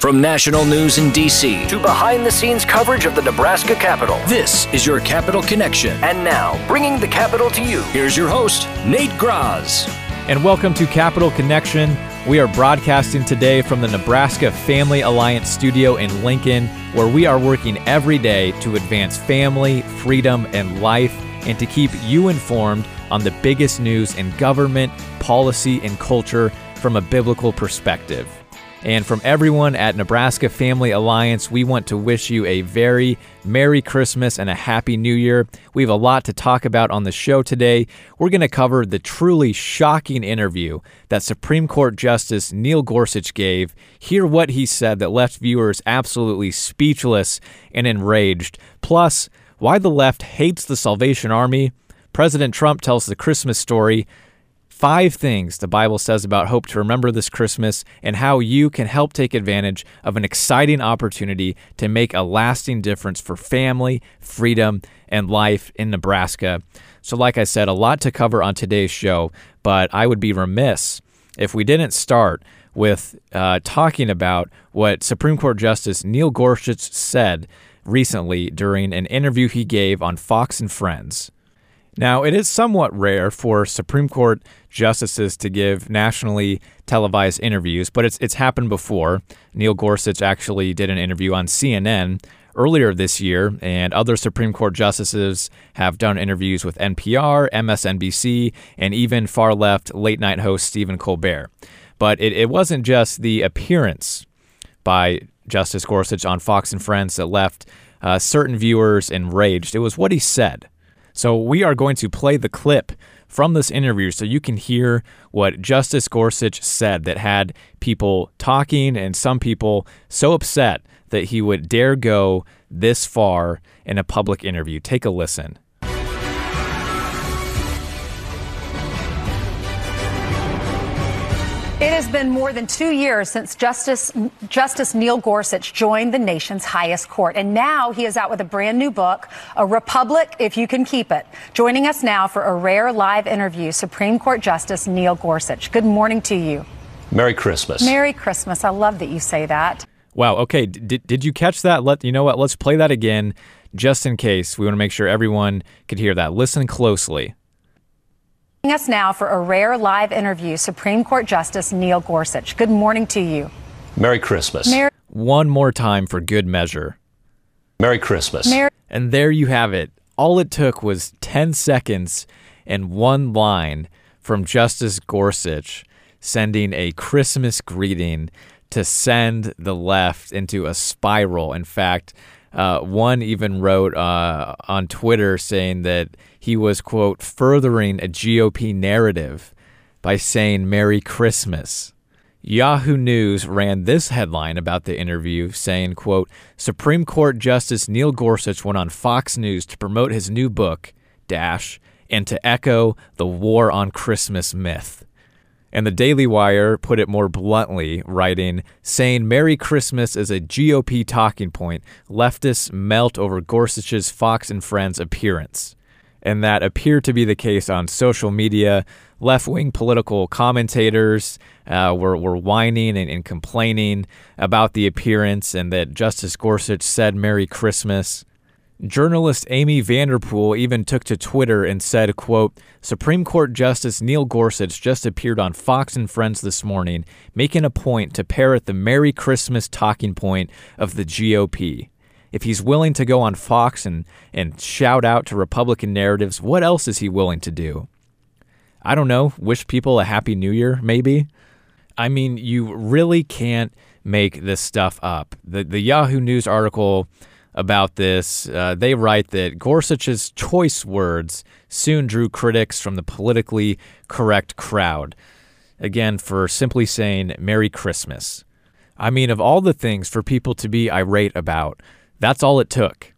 From national news in D.C. to behind-the-scenes coverage of the Nebraska Capitol, this is your Capitol Connection. And now, bringing the Capitol to you, here's your host, Nate Graz. And welcome to Capitol Connection. We are broadcasting today from the Nebraska Family Alliance studio in Lincoln, where we are working every day to advance family, freedom, and life, and to keep you informed on the biggest news in government, policy, and culture from a biblical perspective. And from everyone at Nebraska Family Alliance, we want to wish you a very Merry Christmas and a Happy New Year. We have a lot to talk about on the show today. We're going to cover the truly shocking interview that Supreme Court Justice Neil Gorsuch gave, hear what he said that left viewers absolutely speechless and enraged, plus why the left hates the Salvation Army. President Trump tells the Christmas story, 5 things the Bible says about hope to remember this Christmas, and how you can help take advantage of an exciting opportunity to make a lasting difference for family, freedom, and life in Nebraska. So like I said, a lot to cover on today's show, but I would be remiss if we didn't start with talking about what Supreme Court Justice Neil Gorsuch said recently during an interview he gave on Fox and Friends. Now, it is somewhat rare for Supreme Court justices to give nationally televised interviews, but it's happened before. Neil Gorsuch actually did an interview on CNN earlier this year, and other Supreme Court justices have done interviews with NPR, MSNBC, and even far-left late-night host Stephen Colbert. But it wasn't just the appearance by Justice Gorsuch on Fox and Friends that left certain viewers enraged. It was what he said. So we are going to play the clip from this interview so you can hear what Justice Gorsuch said that had people talking and some people so upset that he would dare go this far in a public interview. Take a listen. It has been more than 2 years since Justice Neil Gorsuch joined the nation's highest court. And now he is out with a brand new book, A Republic If You Can Keep It. Joining us now for a rare live interview, Supreme Court Justice Neil Gorsuch. Good morning to you. Merry Christmas. Merry Christmas. I love that you say that. Wow. Okay. Did you catch that? You know what? Let's play that again just in case. We want to make sure everyone could hear that. Listen closely. Joining us now for a rare live interview, Supreme Court Justice Neil Gorsuch. Good morning to you. Merry Christmas. One more time for good measure. Merry Christmas. And there you have it. All it took was 10 seconds and one line from Justice Gorsuch sending a Christmas greeting to send the left into a spiral. In fact, one even wrote on Twitter saying that he was, quote, furthering a GOP narrative by saying Merry Christmas. Yahoo News ran this headline about the interview saying, quote, Supreme Court Justice Neil Gorsuch went on Fox News to promote his new book, and to echo the war on Christmas myth. And the Daily Wire put it more bluntly, writing, saying Merry Christmas is a GOP talking point. Leftists melt over Gorsuch's Fox and Friends appearance. And that appeared to be the case on social media. Left-wing political commentators were whining and complaining about the appearance and that Justice Gorsuch said Merry Christmas. Journalist Amy Vanderpool even took to Twitter and said, quote, Supreme Court Justice Neil Gorsuch just appeared on Fox and Friends this morning, making a point to parrot the Merry Christmas talking point of the GOP. If he's willing to go on Fox and shout out to Republican narratives, what else is he willing to do? I don't know, wish people a Happy New Year, maybe? I mean, you really can't make this stuff up. The Yahoo News article about this, they write that Gorsuch's choice words soon drew critics from the politically correct crowd. Again, for simply saying Merry Christmas. I mean, of all the things for people to be irate about, that's all it took.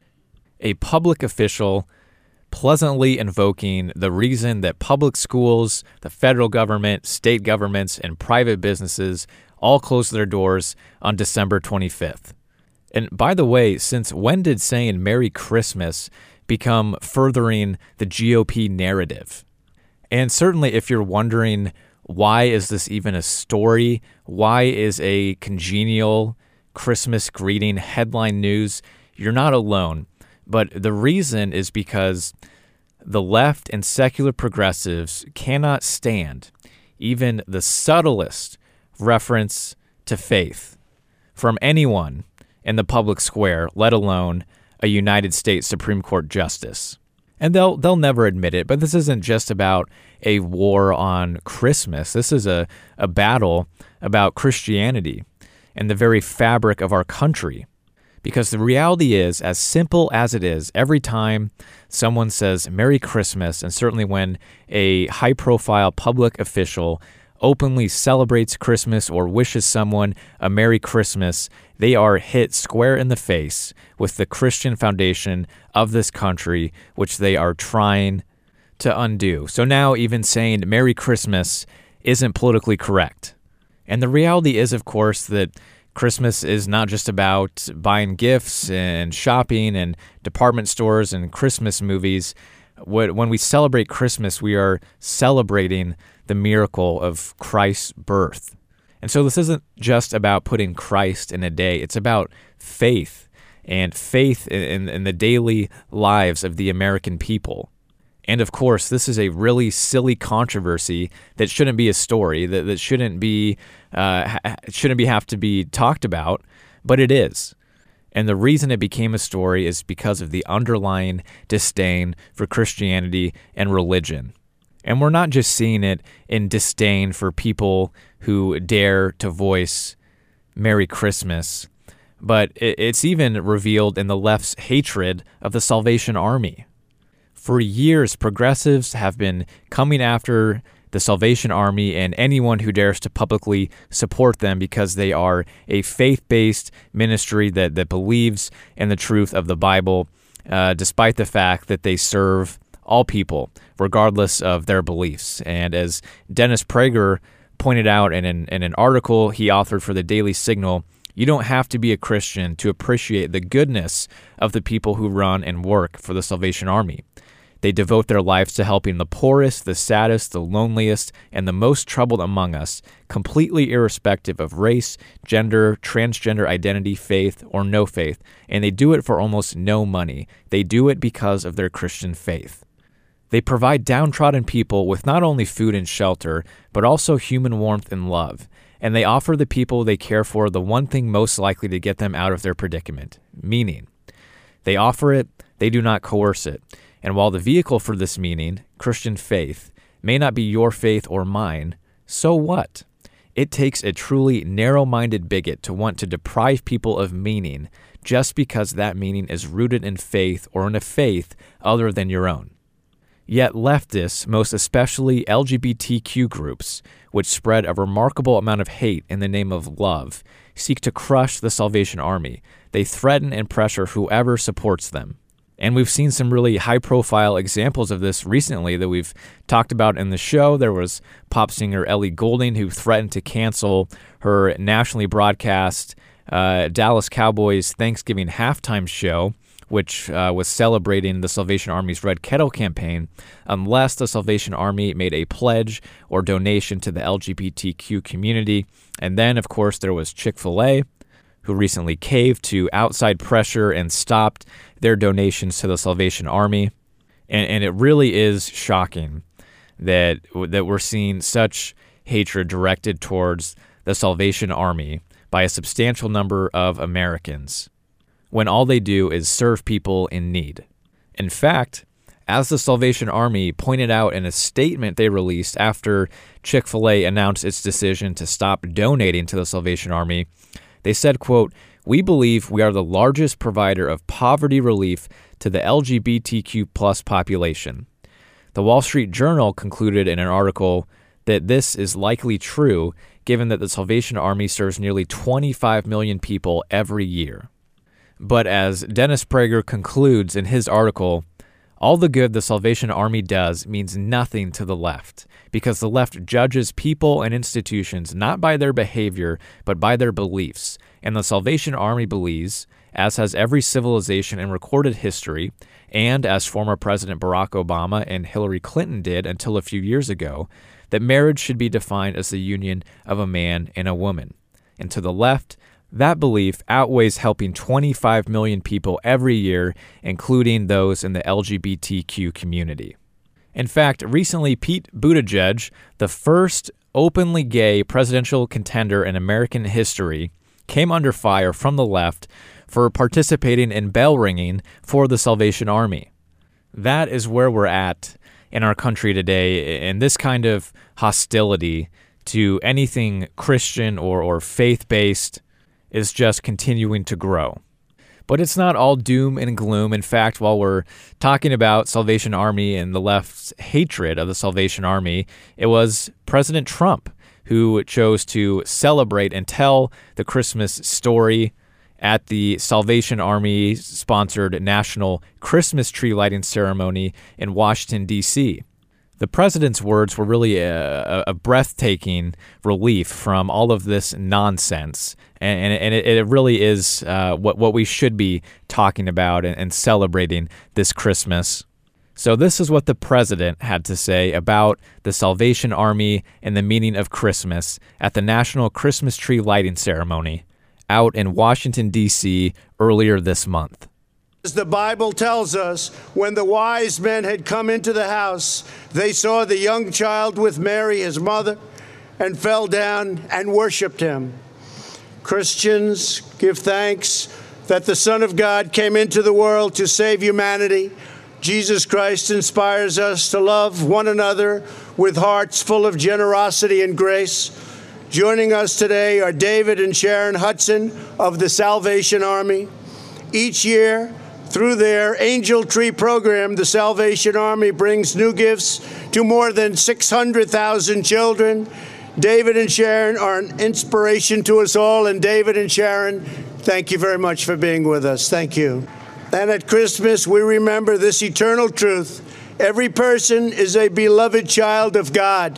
A public official pleasantly invoking the reason that public schools, the federal government, state governments, and private businesses all closed their doors on December 25th. And by the way, since when did saying Merry Christmas become furthering the GOP narrative? And certainly if you're wondering Why is this even a story? Why is a congenial Christmas greeting headline news? You're not alone. But the reason is because the left and secular progressives cannot stand even the subtlest reference to faith from anyone in the public square, let alone a United States Supreme Court justice. And they'll never admit it, but this isn't just about a war on Christmas. This is a battle about Christianity and the very fabric of our country. Because the reality is, as simple as it is, every time someone says Merry Christmas, and certainly when a high-profile public official openly celebrates Christmas or wishes someone a Merry Christmas, they are hit square in the face with the Christian foundation of this country, which they are trying to undo. So now even saying Merry Christmas isn't politically correct. And the reality is, of course, that Christmas is not just about buying gifts and shopping and department stores and Christmas movies. When we celebrate Christmas, we are celebrating the miracle of Christ's birth. And so this isn't just about putting Christ in a day. It's about faith and faith in the daily lives of the American people. And of course, this is a really silly controversy that shouldn't be a story, that shouldn't have to be talked about, but it is. And the reason it became a story is because of the underlying disdain for Christianity and religion. And we're not just seeing it in disdain for people who dare to voice Merry Christmas, but it's even revealed in the left's hatred of the Salvation Army. For years, progressives have been coming after the Salvation Army and anyone who dares to publicly support them because they are a faith-based ministry that believes in the truth of the Bible, despite the fact that they serve all people, regardless of their beliefs. And as Dennis Prager pointed out in an article he authored for the Daily Signal, you don't have to be a Christian to appreciate the goodness of the people who run and work for the Salvation Army. They devote their lives to helping the poorest, the saddest, the loneliest, and the most troubled among us, completely irrespective of race, gender, transgender identity, faith, or no faith. And they do it for almost no money. They do it because of their Christian faith. They provide downtrodden people with not only food and shelter, but also human warmth and love. And they offer the people they care for the one thing most likely to get them out of their predicament, meaning. They offer it, they do not coerce it. And while the vehicle for this meaning, Christian faith, may not be your faith or mine, so what? It takes a truly narrow-minded bigot to want to deprive people of meaning just because that meaning is rooted in faith or in a faith other than your own. Yet leftists, most especially LGBTQ groups, which spread a remarkable amount of hate in the name of love, seek to crush the Salvation Army. They threaten and pressure whoever supports them. And we've seen some really high-profile examples of this recently that we've talked about in the show. There was pop singer Ellie Goulding, who threatened to cancel her nationally broadcast Dallas Cowboys Thanksgiving halftime show, which was celebrating the Salvation Army's Red Kettle campaign, unless the Salvation Army made a pledge or donation to the LGBTQ community. And then, of course, there was Chick-fil-A, who recently caved to outside pressure and stopped their donations to the Salvation Army. And it really is shocking that we're seeing such hatred directed towards the Salvation Army by a substantial number of Americans, when all they do is serve people in need. In fact, as the Salvation Army pointed out in a statement they released after Chick-fil-A announced its decision to stop donating to the Salvation Army, they said, quote, "We believe we are the largest provider of poverty relief to the LGBTQ plus population." The Wall Street Journal concluded in an article that this is likely true, given that the Salvation Army serves nearly 25 million people every year. But as Dennis Prager concludes in his article, all the good the Salvation Army does means nothing to the left, because the left judges people and institutions not by their behavior, but by their beliefs. And the Salvation Army believes, as has every civilization in recorded history, and as former President Barack Obama and Hillary Clinton did until a few years ago, that marriage should be defined as the union of a man and a woman. And to the left, that belief outweighs helping 25 million people every year, including those in the LGBTQ community. In fact, recently Pete Buttigieg, the first openly gay presidential contender in American history, came under fire from the left for participating in bell ringing for the Salvation Army. That is where we're at in our country today, and this kind of hostility to anything Christian or faith-based is just continuing to grow. But it's not all doom and gloom. In fact, while we're talking about Salvation Army and the left's hatred of the Salvation Army, it was President Trump who chose to celebrate and tell the Christmas story at the Salvation Army-sponsored National Christmas Tree Lighting Ceremony in Washington, D.C. The president's words were really a breathtaking relief from all of this nonsense, and it really is what we should be talking about and celebrating this Christmas. So this is what the president had to say about the Salvation Army and the meaning of Christmas at the National Christmas Tree Lighting Ceremony out in Washington, D.C. earlier this month. As the Bible tells us, when the wise men had come into the house, they saw the young child with Mary, his mother, and fell down and worshiped him. Christians, give thanks that the Son of God came into the world to save humanity. Jesus Christ inspires us to love one another with hearts full of generosity and grace. Joining us today are David and Sharon Hudson of the Salvation Army. Each year, through their Angel Tree program, the Salvation Army brings new gifts to more than 600,000 children. David and Sharon are an inspiration to us all, and David and Sharon, thank you very much for being with us. Thank you. And at Christmas, we remember this eternal truth. Every person is a beloved child of God.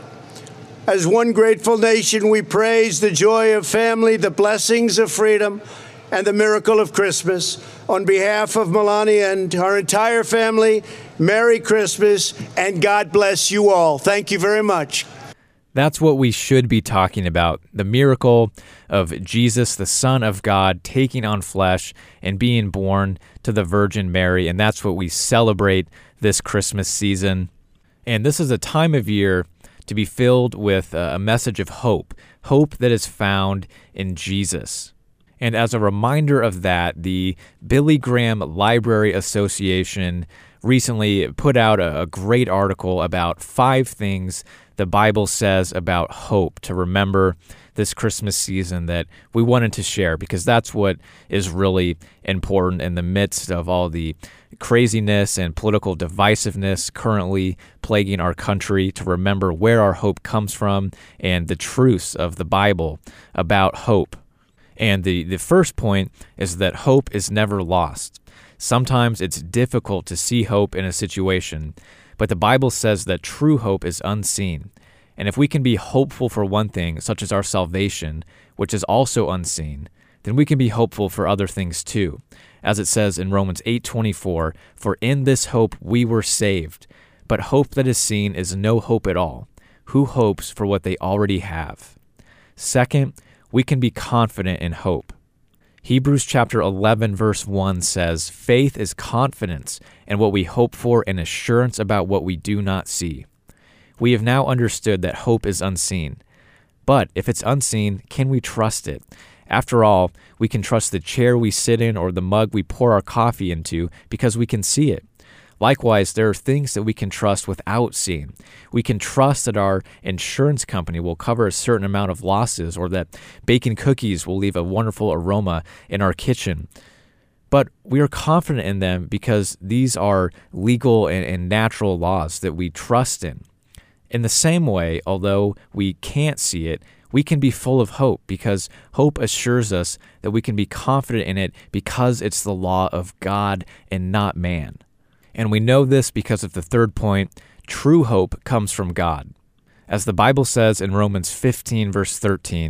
As one grateful nation, we praise the joy of family, the blessings of freedom, and the miracle of Christmas. On behalf of Melania and our entire family, Merry Christmas, and God bless you all. Thank you very much. That's what we should be talking about, the miracle of Jesus, the Son of God, taking on flesh and being born to the Virgin Mary, and that's what we celebrate this Christmas season. And this is a time of year to be filled with a message of hope that is found in Jesus. And as a reminder of that, the Billy Graham Library Association recently put out a great article about 5 things the Bible says about hope to remember this Christmas season that we wanted to share, because that's what is really important in the midst of all the craziness and political divisiveness currently plaguing our country, to remember where our hope comes from and the truths of the Bible about hope. And the first point is that hope is never lost. Sometimes it's difficult to see hope in a situation, but the Bible says that true hope is unseen. And if we can be hopeful for one thing, such as our salvation, which is also unseen, then we can be hopeful for other things too. As it says in Romans 8:24, "For in this hope we were saved. But hope that is seen is no hope at all. Who hopes for what they already have?" Second, we can be confident in hope. Hebrews chapter 11, verse 1 says, "Faith is confidence in what we hope for and assurance about what we do not see." We have now understood that hope is unseen. But if it's unseen, can we trust it? After all, we can trust the chair we sit in or the mug we pour our coffee into because we can see it. Likewise, there are things that we can trust without seeing. We can trust that our insurance company will cover a certain amount of losses, or that baking cookies will leave a wonderful aroma in our kitchen. But we are confident in them because these are legal and natural laws that we trust in. In the same way, although we can't see it, we can be full of hope because hope assures us that we can be confident in it because it's the law of God and not man. And we know this because of the third point: true hope comes from God. As the Bible says in Romans 15, verse 13,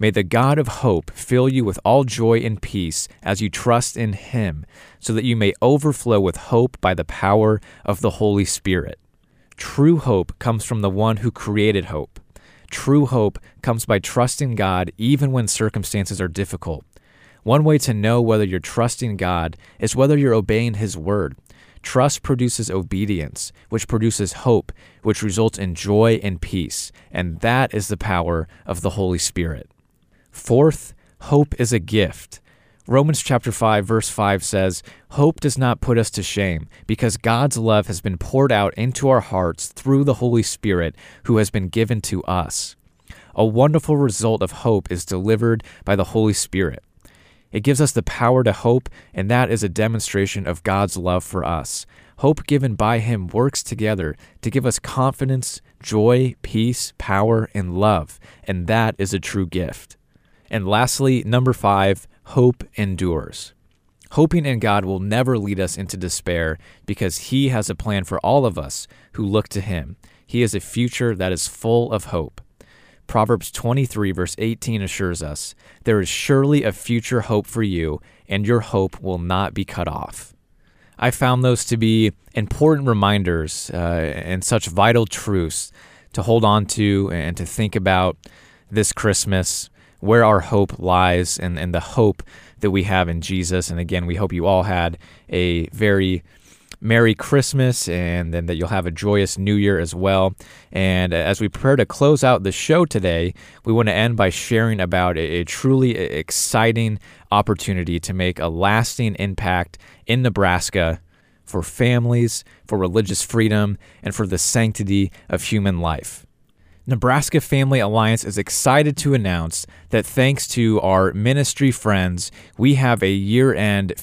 May the God of hope fill you with all joy and peace as you trust in him, so that you may overflow with hope by the power of the Holy Spirit. True hope comes from the one who created hope. True hope comes by trusting God even when circumstances are difficult. One way to know whether you're trusting God is whether you're obeying his word. Trust produces obedience, which produces hope, which results in joy and peace, and that is the power of the Holy Spirit. Fourth, hope is a gift. Romans chapter 5, verse 5 says, "Hope does not put us to shame, because God's love has been poured out into our hearts through the Holy Spirit who has been given to us." A wonderful result of hope is delivered by the Holy Spirit. It gives us the power to hope, and that is a demonstration of God's love for us. Hope given by him works together to give us confidence, joy, peace, power, and love, and that is a true gift. And lastly, number 5, hope endures. Hoping in God will never lead us into despair because he has a plan for all of us who look to him. He has a future that is full of hope. Proverbs 23, verse 18 assures us, "There is surely a future hope for you, and your hope will not be cut off." I found those to be important reminders and such vital truths to hold on to and to think about this Christmas, where our hope lies and the hope that we have in Jesus. And again, we hope you all had a very Merry Christmas, and then that you'll have a joyous New Year as well. And as we prepare to close out the show today, we want to end by sharing about a truly exciting opportunity to make a lasting impact in Nebraska for families, for religious freedom, and for the sanctity of human life. Nebraska Family Alliance is excited to announce that thanks to our ministry friends, we have a year-end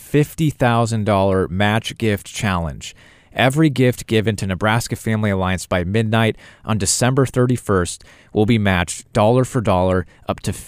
$50,000 match gift challenge. Every gift given to Nebraska Family Alliance by midnight on December 31st will be matched dollar for dollar up to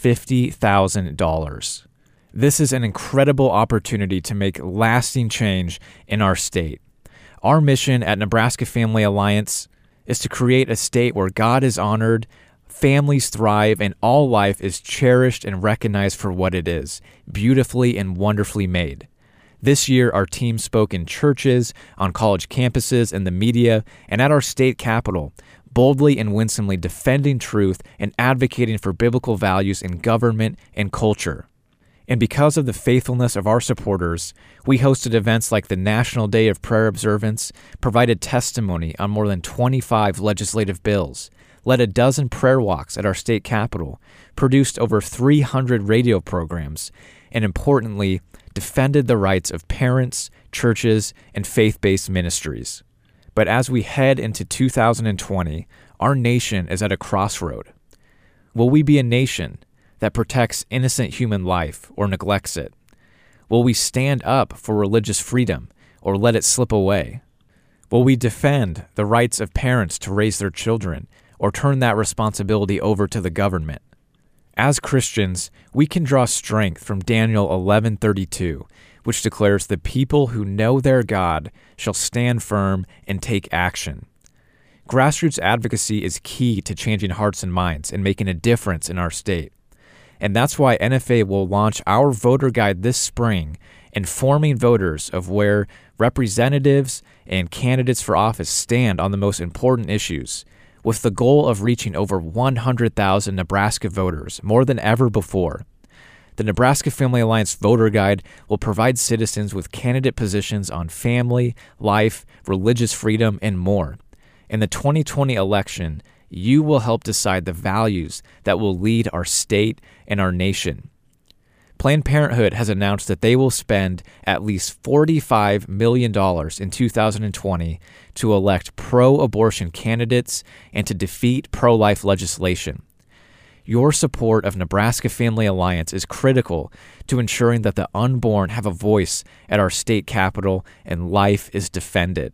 $50,000. This is an incredible opportunity to make lasting change in our state. Our mission at Nebraska Family Alliance is to create a state where God is honored, families thrive, and all life is cherished and recognized for what it is, beautifully and wonderfully made. This year, our team spoke in churches, on college campuses, in the media, and at our state capitol, boldly and winsomely defending truth and advocating for biblical values in government and culture. And because of the faithfulness of our supporters, we hosted events like the National Day of Prayer Observance, provided testimony on more than 25 legislative bills, led a dozen prayer walks at our state capitol, produced over 300 radio programs, and importantly, defended the rights of parents, churches, and faith-based ministries. But as we head into 2020, our nation is at a crossroad. Will we be a nation that protects innocent human life or neglects it? Will we stand up for religious freedom or let it slip away? Will we defend the rights of parents to raise their children or turn that responsibility over to the government? As Christians, we can draw strength from Daniel 11:32, which declares the people who know their God shall stand firm and take action. Grassroots advocacy is key to changing hearts and minds and making a difference in our state. And that's why NFA will launch our voter guide this spring, informing voters of where representatives and candidates for office stand on the most important issues, with the goal of reaching over 100,000 Nebraska voters, more than ever before. The Nebraska Family Alliance Voter Guide will provide citizens with candidate positions on family, life, religious freedom, and more. In the 2020 election, you will help decide the values that will lead our state and our nation. Planned Parenthood has announced that they will spend at least $45 million in 2020 to elect pro-abortion candidates and to defeat pro-life legislation. Your support of Nebraska Family Alliance is critical to ensuring that the unborn have a voice at our state capitol and life is defended.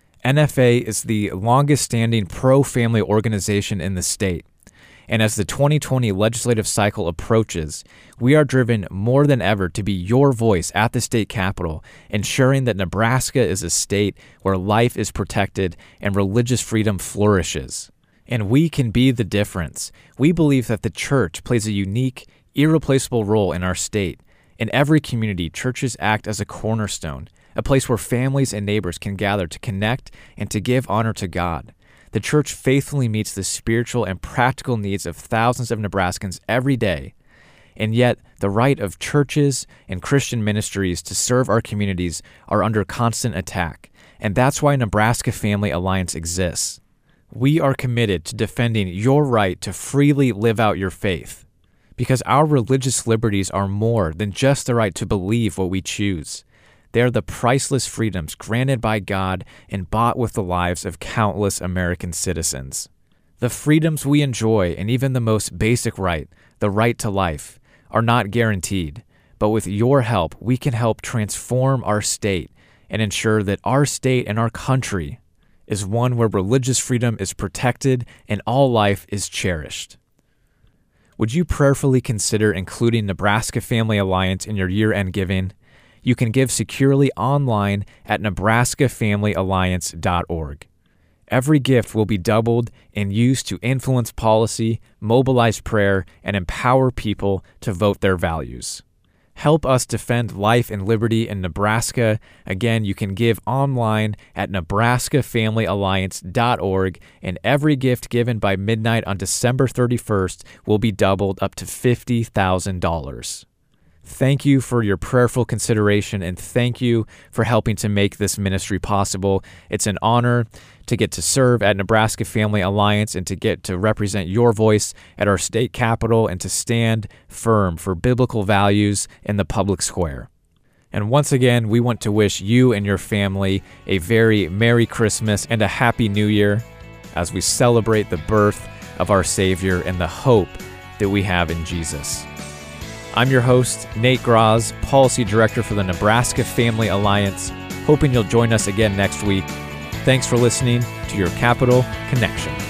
NFA is the longest-standing pro-family organization in the state, and as the 2020 legislative cycle approaches, we are driven more than ever to be your voice at the state capitol, ensuring that Nebraska is a state where life is protected and religious freedom flourishes. And we can be the difference. We believe that the church plays a unique, irreplaceable role in our state. In every community, churches act as a cornerstone, a place where families and neighbors can gather to connect and to give honor to God. The church faithfully meets the spiritual and practical needs of thousands of Nebraskans every day. And yet, the right of churches and Christian ministries to serve our communities are under constant attack. And that's why Nebraska Family Alliance exists. We are committed to defending your right to freely live out your faith, because our religious liberties are more than just the right to believe what we choose. They are the priceless freedoms granted by God and bought with the lives of countless American citizens. The freedoms we enjoy, and even the most basic right, the right to life, are not guaranteed. But with your help, we can help transform our state and ensure that our state and our country is one where religious freedom is protected and all life is cherished. Would you prayerfully consider including Nebraska Family Alliance in your year-end giving? You can give securely online at nebraskafamilyalliance.org. Every gift will be doubled and used to influence policy, mobilize prayer, and empower people to vote their values. Help us defend life and liberty in Nebraska. Again, you can give online at nebraskafamilyalliance.org, and every gift given by midnight on December 31st will be doubled up to $50,000. Thank you for your prayerful consideration, and thank you for helping to make this ministry possible. It's an honor to get to serve at Nebraska Family Alliance and to get to represent your voice at our state capitol and to stand firm for biblical values in the public square. And once again, we want to wish you and your family a very Merry Christmas and a Happy New Year as we celebrate the birth of our Savior and the hope that we have in Jesus. I'm your host, Nate Graz, Policy Director for the Nebraska Family Alliance, hoping you'll join us again next week. Thanks for listening to your Capital Connection.